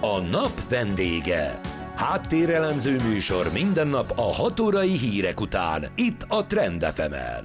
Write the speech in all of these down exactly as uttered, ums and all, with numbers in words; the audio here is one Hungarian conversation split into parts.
A nap vendége. Háttérelemző műsor minden nap a hat órai hírek után, itt a Trend ef emen.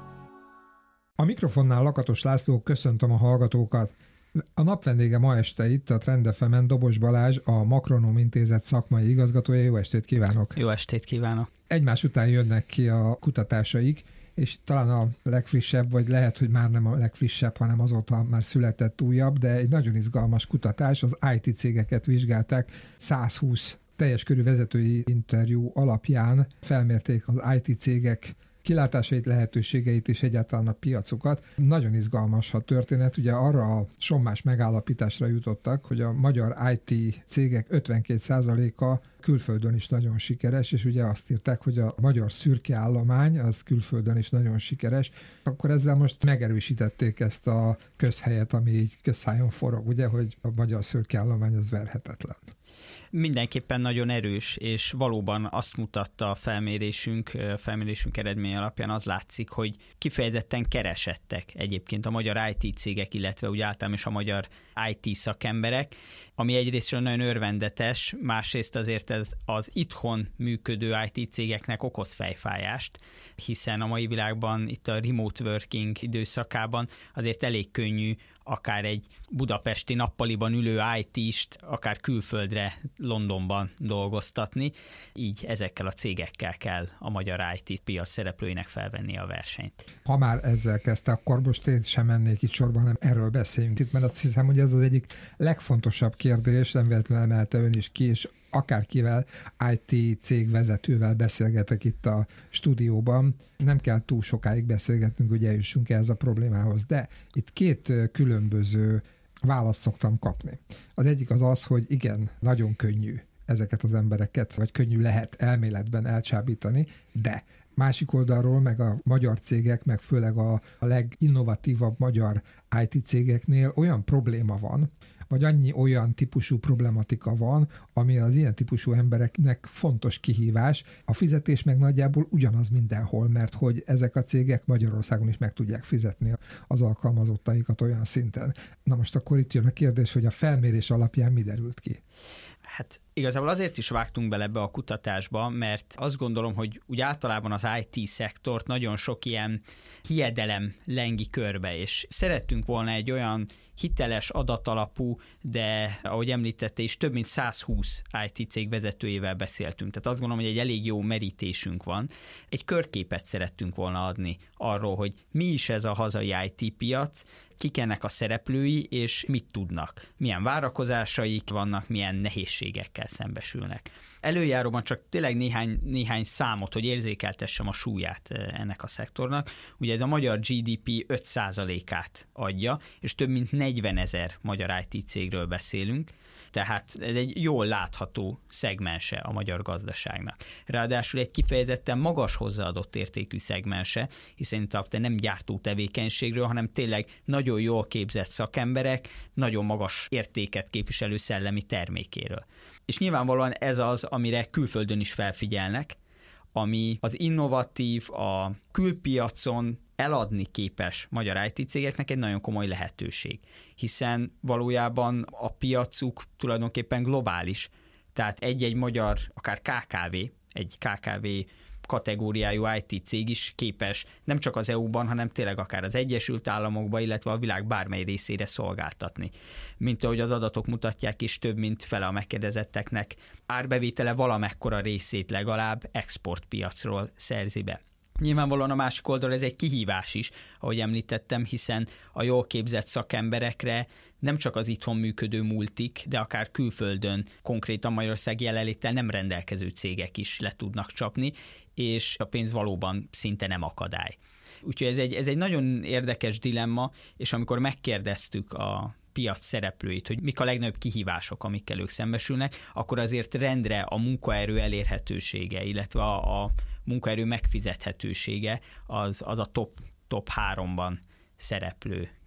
A mikrofonnál Lakatos László, köszöntöm a hallgatókat. A nap vendége ma este itt a Trend ef emen Dobos Balázs, a Makronom Intézet szakmai igazgatója. Jó estét kívánok! Jó estét kívánok! Egymás után jönnek ki a kutatásaik, és talán a legfrissebb, vagy lehet, hogy már nem a legfrissebb, hanem azóta már született újabb, de egy nagyon izgalmas kutatás, az i té cégeket vizsgálták, száz húsz teljes körű vezetői interjú alapján felmérték az i té cégek kilátásait, lehetőségeit és egyáltalán a piacokat. Nagyon izgalmas a történet, ugye arra a sommás megállapításra jutottak, hogy a magyar i té cégek ötvenkét százaléka külföldön is nagyon sikeres, és ugye azt írták, hogy a magyar szürke állomány az külföldön is nagyon sikeres. Akkor ezzel most megerősítették ezt a közhelyet, ami így közszájon forog, ugye, hogy a magyar szürke állomány az verhetetlen. Mindenképpen nagyon erős, és valóban azt mutatta a felmérésünk, a felmérésünk eredmény alapján az látszik, hogy kifejezetten keresettek egyébként a magyar i té cégek, illetve úgy általában is a magyar i té szakemberek, ami egyrésztről nagyon örvendetes, másrészt azért ez az itthon működő i té cégeknek okoz fejfájást, hiszen a mai világban itt a remote working időszakában azért elég könnyű akár egy budapesti nappaliban ülő i té-st, akár külföldre, Londonban dolgoztatni. Így ezekkel a cégekkel kell a magyar i té piac szereplőinek felvenni a versenyt. Ha már ezzel kezdte, akkor most én sem mennék itt sorban, hanem erről beszéljünk itt, mert azt hiszem, hogy ez az egyik legfontosabb kérdés, nem véletlenül emelte ön is ki, és akárkivel, i té cég vezetővel beszélgetek itt a stúdióban. Nem kell túl sokáig beszélgetnünk, hogy eljussunk ehhez a problémához, de itt két különböző választ szoktam kapni. Az egyik az az, hogy igen, nagyon könnyű ezeket az embereket, vagy könnyű lehet elméletben elcsábítani, de másik oldalról meg a magyar cégek, meg főleg a, a leginnovatívabb magyar i té cégeknél olyan probléma van, vagy annyi olyan típusú problematika van, ami az ilyen típusú embereknek fontos kihívás. A fizetés meg nagyjából ugyanaz mindenhol, mert hogy ezek a cégek Magyarországon is meg tudják fizetni az alkalmazottaikat olyan szinten. Na most akkor itt jön a kérdés, hogy a felmérés alapján mi derült ki? Hát igazából azért is vágtunk bele ebbe a kutatásba, mert azt gondolom, hogy úgy általában az i té szektort nagyon sok ilyen hiedelem lengi körbe, és szerettünk volna egy olyan hiteles, adatalapú, de ahogy említette is, több mint száz húsz i té cég vezetőjével beszéltünk. Tehát azt gondolom, hogy egy elég jó merítésünk van. Egy körképet szerettünk volna adni arról, hogy mi is ez a hazai i té piac, kik ennek a szereplői, és mit tudnak. Milyen várakozásaik vannak, milyen nehézségekkel szembesülnek. Előjáróban csak tényleg néhány, néhány számot, hogy érzékeltessem a súlyát ennek a szektornak. Ugye ez a magyar gé dé pé öt százalékát adja, és több mint negyvenezer magyar i té cégről beszélünk, tehát ez egy jól látható szegmense a magyar gazdaságnak. Ráadásul egy kifejezetten magas hozzáadott értékű szegmense, hiszen itt nem gyártó tevékenységről, hanem tényleg nagyon jól képzett szakemberek, nagyon magas értéket képviselő szellemi termékéről. És nyilvánvalóan ez az, amire külföldön is felfigyelnek, ami az innovatív, a külpiacon eladni képes magyar i té cégeknek egy nagyon komoly lehetőség, hiszen valójában a piacuk tulajdonképpen globális, tehát egy-egy magyar, akár ká ká vé, egy ká ká vé kategóriájú i té cég is képes nem csak az é u-ban, hanem tényleg akár az Egyesült Államokban, illetve a világ bármely részére szolgáltatni. Mint ahogy az adatok mutatják is, több mint fele a megkérdezetteknek árbevétele valamekkora részét legalább exportpiacról szerzi be. Nyilvánvalóan a másik oldalon ez egy kihívás is, ahogy említettem, hiszen a jól képzett szakemberekre nem csak az itthon működő multik, de akár külföldön, konkrétan Magyarország jelenléttel nem rendelkező cégek is le tudnak csapni, és a pénz valóban szinte nem akadály. Úgyhogy ez egy, ez egy nagyon érdekes dilemma, és amikor megkérdeztük a piac szereplőit, hogy mik a legnagyobb kihívások, amikkel ők szembesülnek, akkor azért rendre a munkaerő elérhetősége, illetve a, a munkaerő megfizethetősége az, az a top, top háromban szereplő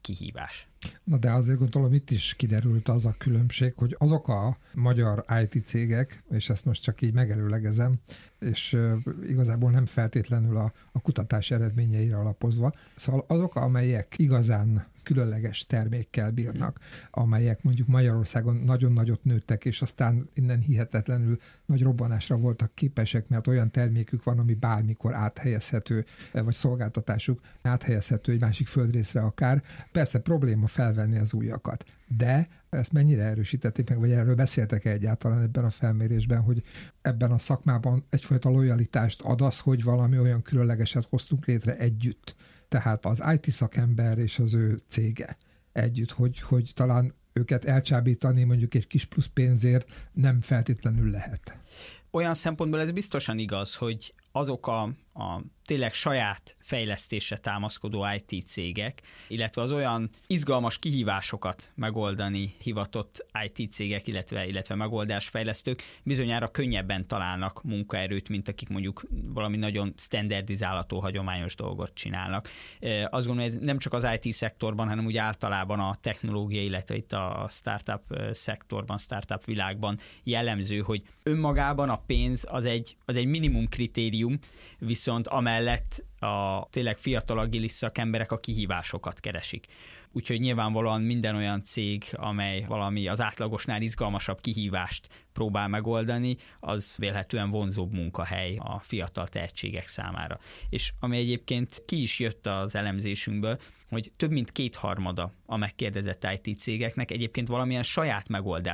kihívás. Na de azért gondolom itt is kiderült az a különbség, hogy azok a magyar i té cégek, és ezt most csak így megerőlegezem, és uh, igazából nem feltétlenül a, a kutatás eredményeire alapozva, szóval azok, amelyek igazán különleges termékkel bírnak, amelyek mondjuk Magyarországon nagyon nagyot nőttek, és aztán innen hihetetlenül nagy robbanásra voltak képesek, mert olyan termékük van, ami bármikor áthelyezhető, vagy szolgáltatásuk áthelyezhető egy másik földrészre akár. Persze probléma felvenni az újakat, de ezt mennyire erősítették meg, vagy erről beszéltek egyáltalán ebben a felmérésben, hogy ebben a szakmában egyfajta lojalitást ad az, hogy valami olyan különlegeset hoztunk létre együtt. Tehát az i té szakember és az ő cége együtt, hogy, hogy talán őket elcsábítani mondjuk egy kis plusz pénzért nem feltétlenül lehet. Olyan szempontból ez biztosan igaz, hogy azok a, a tényleg saját fejlesztésre támaszkodó i té cégek, illetve az olyan izgalmas kihívásokat megoldani hivatott i té cégek, illetve, illetve megoldásfejlesztők bizonyára könnyebben találnak munkaerőt, mint akik mondjuk valami nagyon standardizálható, hagyományos dolgot csinálnak. Azt gondolom, ez nem csak az i té szektorban, hanem úgy általában a technológia, illetve itt a startup szektorban, startup világban jellemző, hogy önmagában a pénz az egy, az egy minimum kritérium, viszont amellett a tényleg fiatal agilis szakemberek a kihívásokat keresik. Úgyhogy nyilvánvalóan minden olyan cég, amely valami az átlagosnál izgalmasabb kihívást próbál megoldani, az vélhetően vonzóbb munkahely a fiatal tehetségek számára. És ami egyébként ki is jött az elemzésünkből, hogy több mint kétharmada a megkérdezett i té cégeknek egyébként valamilyen saját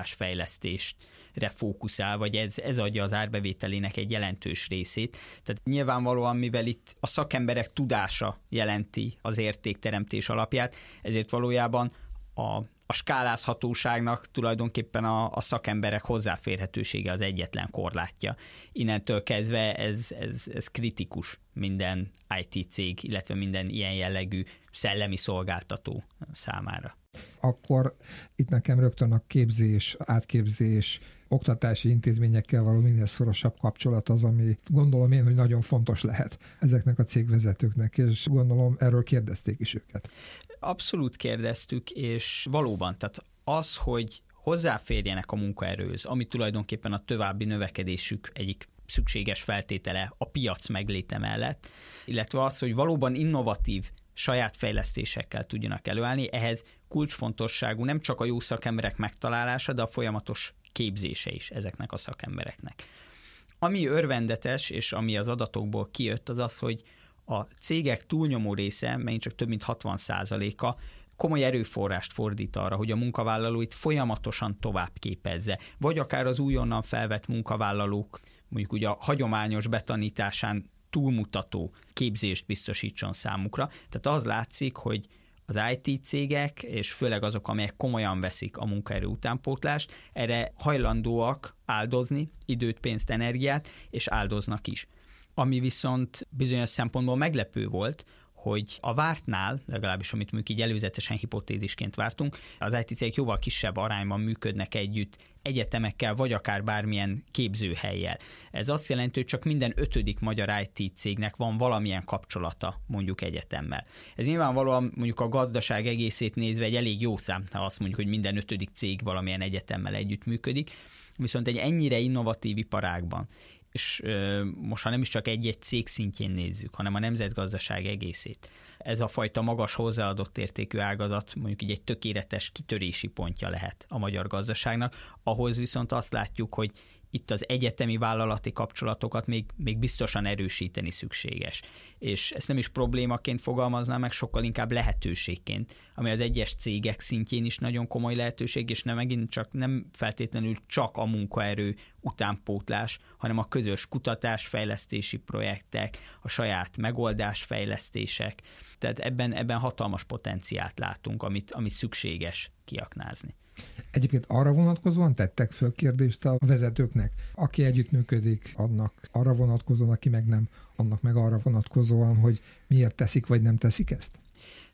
megoldásfejlesztésre fókuszál, vagy ez, ez adja az árbevételének egy jelentős részét. Tehát nyilvánvalóan, mivel itt a szakemberek tudása jelenti az értékteremtés alapját, ezért valójában a a skálázhatóságnak tulajdonképpen a, a szakemberek hozzáférhetősége az egyetlen korlátja. Innentől kezdve ez, ez, ez kritikus minden i té cég, illetve minden ilyen jellegű szellemi szolgáltató számára. Akkor itt nekem rögtön a képzés, átképzés, oktatási intézményekkel való minél szorosabb kapcsolat az, ami gondolom én, hogy nagyon fontos lehet ezeknek a cégvezetőknek, és gondolom erről kérdezték is őket. Abszolút kérdeztük, és valóban, tehát az, hogy hozzáférjenek a munkaerőhöz, ami tulajdonképpen a további növekedésük egyik szükséges feltétele a piac megléte mellett, illetve az, hogy valóban innovatív saját fejlesztésekkel tudjanak előállni, ehhez kulcsfontosságú nem csak a jó szakemberek megtalálása, de a folyamatos képzése is ezeknek a szakembereknek. Ami örvendetes, és ami az adatokból kijött, az az, hogy a cégek túlnyomó része, megint csak több mint hatvan százaléka komoly erőforrást fordít arra, hogy a munkavállalóit folyamatosan tovább képezze, vagy akár az újonnan felvett munkavállalók mondjuk ugye a hagyományos betanításán túlmutató képzést biztosítson számukra. Tehát az látszik, hogy az i té cégek, és főleg azok, amelyek komolyan veszik a munkaerő utánpótlást, erre hajlandóak áldozni időt, pénzt, energiát, és áldoznak is. Ami viszont bizonyos szempontból meglepő volt, hogy a vártnál, legalábbis amit mondjuk így előzetesen hipotézisként vártunk, az i té cégek jóval kisebb arányban működnek együtt egyetemekkel, vagy akár bármilyen képzőhellyel. Ez azt jelenti, hogy csak minden ötödik magyar i té cégnek van valamilyen kapcsolata mondjuk egyetemmel. Ez nyilvánvalóan mondjuk a gazdaság egészét nézve egy elég jó szám, ha azt mondjuk, hogy minden ötödik cég valamilyen egyetemmel együtt működik, viszont egy ennyire innovatív iparágban, és ö, most ha nem is csak egy-egy cég szintjén nézzük, hanem a nemzetgazdaság egészét. Ez a fajta magas hozzáadott értékű ágazat mondjuk így egy tökéletes kitörési pontja lehet a magyar gazdaságnak, ahhoz viszont azt látjuk, hogy itt az egyetemi vállalati kapcsolatokat még, még biztosan erősíteni szükséges. És ezt nem is problémaként fogalmaznám meg, sokkal inkább lehetőségként, ami az egyes cégek szintjén is nagyon komoly lehetőség, és nem megint csak nem feltétlenül csak a munkaerő utánpótlás, hanem a közös kutatásfejlesztési projektek, a saját megoldásfejlesztések. Tehát ebben, ebben hatalmas potenciált látunk, amit, amit szükséges kiaknázni. Egyébként arra vonatkozóan tettek föl kérdést a vezetőknek, aki együttműködik, annak arra vonatkozóan, aki meg nem, annak meg arra vonatkozóan, hogy miért teszik vagy nem teszik ezt?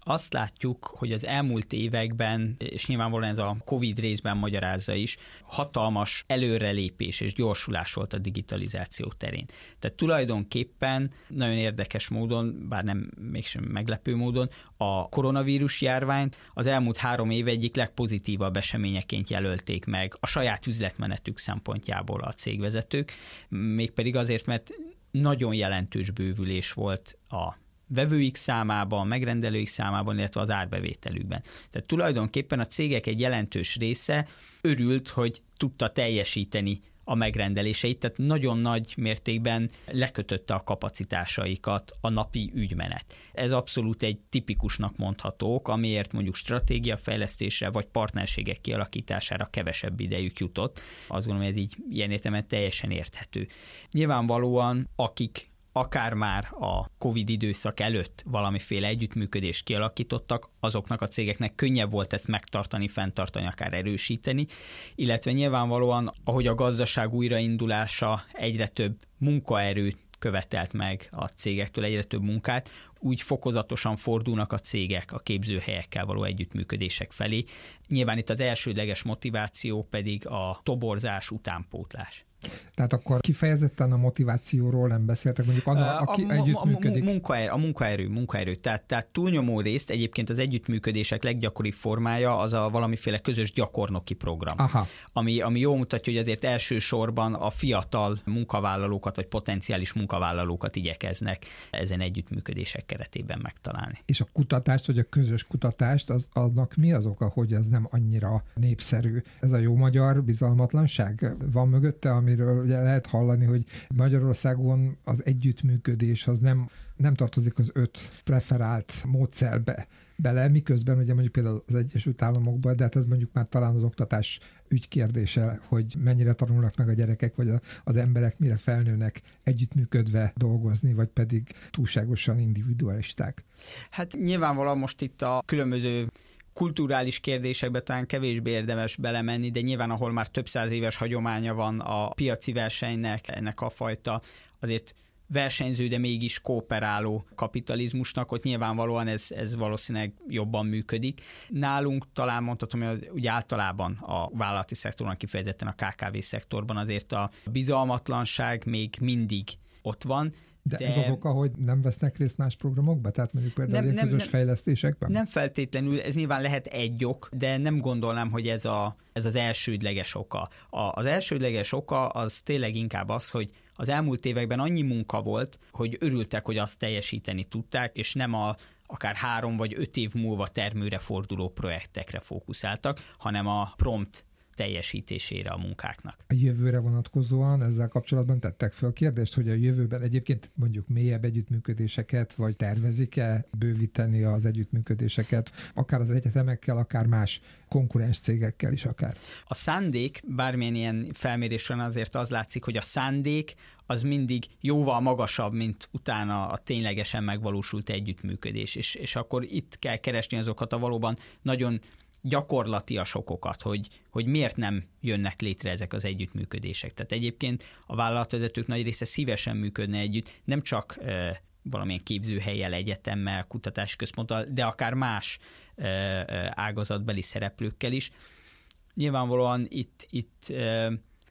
Azt látjuk, hogy az elmúlt években, és nyilvánvalóan ez a Covid részben magyarázza is, hatalmas előrelépés és gyorsulás volt a digitalizáció terén. Tehát tulajdonképpen nagyon érdekes módon, bár nem mégsem meglepő módon, a koronavírus járványt az elmúlt három év egyik legpozitívabb eseményeként jelölték meg a saját üzletmenetük szempontjából a cégvezetők, mégpedig azért, mert nagyon jelentős bővülés volt a vevőik számában, a megrendelőik számában, illetve az árbevételükben. Tehát tulajdonképpen a cégek egy jelentős része örült, hogy tudta teljesíteni a megrendeléseit, tehát nagyon nagy mértékben lekötötte a kapacitásaikat a napi ügymenet. Ez abszolút egy tipikusnak mondható ok, amiért mondjuk stratégiafejlesztésre vagy partnerségek kialakítására kevesebb idejük jutott. Azt gondolom, ez így ilyen értelemben teljesen érthető. Nyilvánvalóan, akik akár már a Covid időszak előtt valamiféle együttműködést kialakítottak, azoknak a cégeknek könnyebb volt ezt megtartani, fenntartani, akár erősíteni, illetve nyilvánvalóan, ahogy a gazdaság újraindulása egyre több munkaerőt követelt meg a cégektől, egyre több munkát, úgy fokozatosan fordulnak a cégek a képzőhelyekkel való együttműködések felé. Nyilván itt az elsődleges motiváció pedig a toborzás, utánpótlás. Tehát akkor kifejezetten a motivációról nem beszéltek, mondjuk annak, aki a, együttműködik? A munkaerő, a munkaerő, munkaerő. Tehát, tehát túlnyomó részt egyébként az együttműködések leggyakoribb formája az a valamiféle közös gyakornoki program, Aha. Ami, ami jól mutatja, hogy azért elsősorban a fiatal munkavállalókat vagy potenciális munkavállalókat igyekeznek ezen együttműködések keretében megtalálni. És a kutatást, vagy a közös kutatást, az, annak mi az oka, hogy ez nem annyira népszerű? Ez a jó magyar bizalmatlanság van mögötte, amiről ugye lehet hallani, hogy Magyarországon az együttműködés az nem, nem tartozik az öt preferált módszerbe bele, miközben ugye mondjuk például az Egyesült Államokban, de hát ez mondjuk már talán az oktatás ügykérdése, hogy mennyire tanulnak meg a gyerekek, vagy az emberek mire felnőnek együttműködve dolgozni, vagy pedig túlságosan individualisták. Hát nyilvánvalóan most itt a különböző kulturális kérdésekbe talán kevésbé érdemes belemenni, de nyilván ahol már több száz éves hagyománya van a piaci versenynek, ennek a fajta azért versenyző, de mégis kooperáló kapitalizmusnak, ott nyilvánvalóan ez, ez valószínűleg jobban működik. Nálunk talán mondhatom, hogy úgy általában a vállalati szektorban, kifejezetten a ká ká vé szektorban azért a bizalmatlanság még mindig ott van. De, de ez az oka, hogy nem vesznek részt más programokba? Tehát mondjuk például nem, ilyen közös nem, fejlesztésekben? Nem feltétlenül, ez nyilván lehet egy ok, de nem gondolnám, hogy ez, a, ez az elsődleges oka. A, az elsődleges oka az tényleg inkább az, hogy az elmúlt években annyi munka volt, hogy örültek, hogy azt teljesíteni tudták, és nem a akár három vagy öt év múlva termőre forduló projektekre fókuszáltak, hanem a prompt teljesítésére a munkáknak. A jövőre vonatkozóan ezzel kapcsolatban tettek fel kérdést, hogy a jövőben egyébként mondjuk mélyebb együttműködéseket, vagy tervezik-e bővíteni az együttműködéseket, akár az egyetemekkel, akár más konkurens cégekkel is akár. A szándék, bármilyen ilyen felmérésre azért az látszik, hogy a szándék az mindig jóval magasabb, mint utána a ténylegesen megvalósult együttműködés. És, és akkor itt kell keresni azokat a valóban nagyon gyakorlatias okokat, hogy, hogy miért nem jönnek létre ezek az együttműködések. Tehát egyébként a vállalatvezetők nagy része szívesen működne együtt, nem csak e, valamilyen képzőhellyel, egyetemmel, kutatási központtal, de akár más e, ágazatbeli szereplőkkel is. Nyilvánvalóan itt, itt e,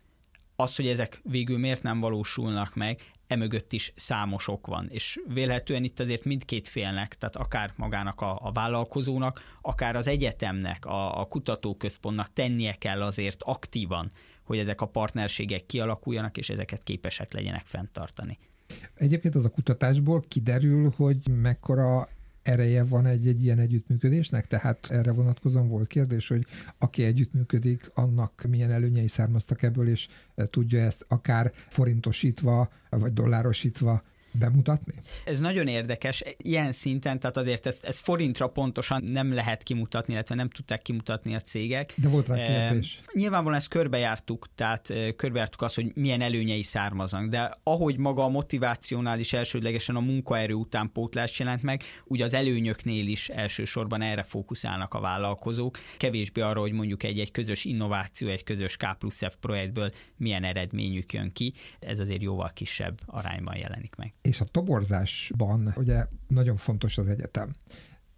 az, hogy ezek végül miért nem valósulnak meg, emögött is számos ok van, és vélhetően itt azért mindkét félnek, tehát akár magának a, a vállalkozónak, akár az egyetemnek, a, a kutatóközpontnak tennie kell azért aktívan, hogy ezek a partnerségek kialakuljanak, és ezeket képesek legyenek fenntartani. Egyébként az a kutatásból kiderül, hogy mekkora ereje van egy-egy ilyen együttműködésnek? Tehát erre vonatkozóan volt kérdés, hogy aki együttműködik, annak milyen előnyei származtak ebből, és tudja ezt akár forintosítva, vagy dollárosítva bemutatni? Ez nagyon érdekes. Ilyen szinten, tehát azért ezt, ezt forintra pontosan nem lehet kimutatni, illetve nem tudták kimutatni a cégek. De volt rá kérdés. E, nyilvánvalóan ezt körbejártuk, tehát körbejártuk azt, hogy milyen előnyei származnak, de ahogy maga a motivációnál is elsődlegesen a munkaerő utánpótlás jelent meg, ugye az előnyöknél is elsősorban erre fókuszálnak a vállalkozók, kevésbé arra, hogy mondjuk egy-egy közös innováció, egy közös K plusz F projektből milyen eredményük jön ki, ez azért jóval kisebb arányban jelenik meg. És a toborzásban ugye nagyon fontos az egyetem.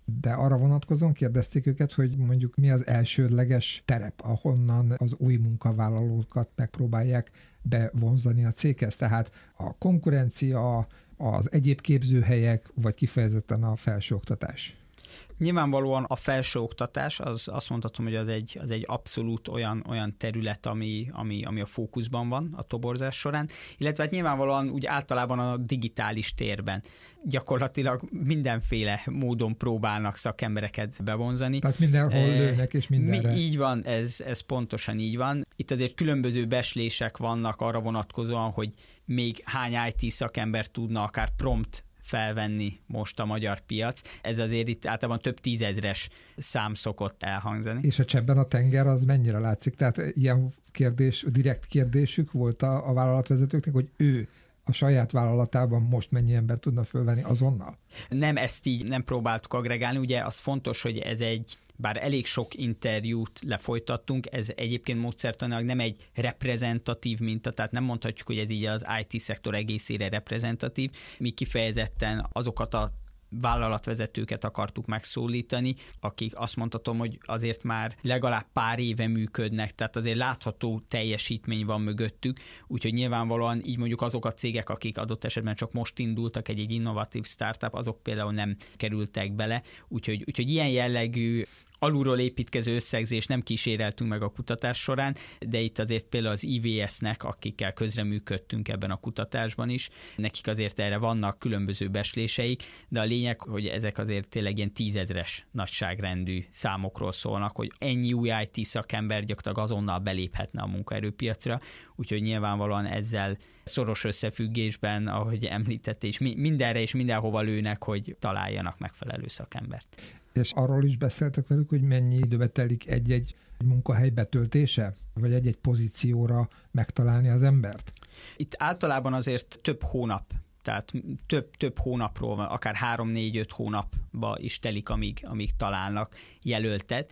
De arra vonatkozóan kérdezték őket, hogy mondjuk mi az elsődleges terep, ahonnan az új munkavállalókat megpróbálják bevonzani a céghez. Tehát a konkurencia, az egyéb képzőhelyek, vagy kifejezetten a felsőoktatás. Nyilvánvalóan a felsőoktatás, az azt mondhatom, hogy az egy, az egy abszolút olyan, olyan terület, ami, ami, ami a fókuszban van a toborzás során, illetve hát nyilvánvalóan úgy általában a digitális térben gyakorlatilag mindenféle módon próbálnak szakembereket bevonzani. Tehát mindenhol lőnek és mindenre. Mi, így van, ez, ez pontosan így van. Itt azért különböző becslések vannak arra vonatkozóan, hogy még hány i té szakember tudna akár prompt felvenni most a magyar piac. Ez azért itt általában több tízezres szám szokott elhangzani. És a cseppben a tenger az mennyire látszik? Tehát ilyen kérdés, direkt kérdésük volt a, a vállalatvezetőknek, hogy ő a saját vállalatában most mennyi ember tudna fölvenni azonnal? Nem, ezt így nem próbáltuk agregálni. Ugye az fontos, hogy ez egy, bár elég sok interjút lefolytattunk, ez egyébként módszertanilag nem egy reprezentatív minta, tehát nem mondhatjuk, hogy ez így az i té szektor egészére reprezentatív. Mi kifejezetten azokat a vállalatvezetőket akartuk megszólítani, akik azt mondhatom, hogy azért már legalább pár éve működnek, tehát azért látható teljesítmény van mögöttük, úgyhogy nyilvánvalóan így mondjuk azok a cégek, akik adott esetben csak most indultak, egy-egy innovatív startup, azok például nem kerültek bele, úgyhogy, úgyhogy ilyen jellegű alulról építkező összegzés nem kíséreltünk meg a kutatás során, de itt azért például az i vé es-nek, akikkel közreműködtünk ebben a kutatásban is, nekik azért erre vannak különböző becsléseik, de a lényeg, hogy ezek azért tényleg ilyen tízezres nagyságrendű számokról szólnak, hogy ennyi új i té szakember gyakorlatilag azonnal beléphetne a munkaerőpiacra, úgyhogy nyilvánvalóan ezzel szoros összefüggésben, ahogy említette, és mindenre és mindenhova lőnek, hogy találjanak megfelelő szakembert. És arról is beszéltek velük, hogy mennyi időbe telik egy-egy munkahely betöltése, vagy egy-egy pozícióra megtalálni az embert? Itt általában azért több hónap, tehát több, több hónapról van, akár három-négy-öt hónapba is telik, amíg, amíg találnak jelöltet,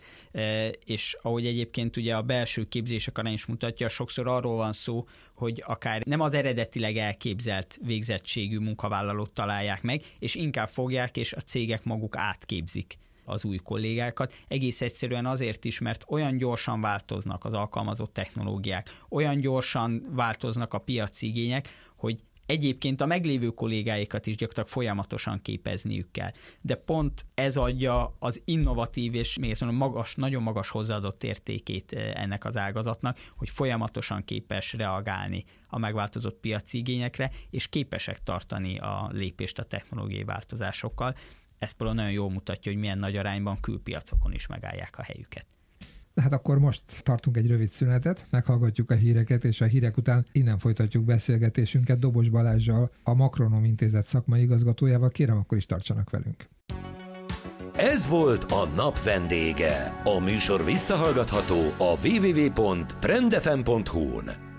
és ahogy egyébként ugye a belső képzések arány is mutatja, sokszor arról van szó, hogy akár nem az eredetileg elképzelt végzettségű munkavállalót találják meg, és inkább fogják, és a cégek maguk átképzik az új kollégákat. Egész egyszerűen azért is, mert olyan gyorsan változnak az alkalmazott technológiák, olyan gyorsan változnak a piaci igények, hogy egyébként a meglévő kollégáikat is gyakorlatilag folyamatosan képezniük kell. De pont ez adja az innovatív és még mondom, magas, nagyon magas hozzáadott értékét ennek az ágazatnak, hogy folyamatosan képes reagálni a megváltozott piaci igényekre, és képesek tartani a lépést a technológiai változásokkal. Ez például nagyon jól mutatja, hogy milyen nagy arányban külpiacokon is megállják a helyüket. Hát akkor most tartunk egy rövid szünetet, meghallgatjuk a híreket, és a hírek után innen folytatjuk beszélgetésünket Dobos Balázssal, a Makronom Intézet szakmai igazgatójával. Kérem, akkor is tartsanak velünk. Ez volt a nap vendége. A műsor visszahallgatható a double-u double-u double-u pont trend f m pont hu-n.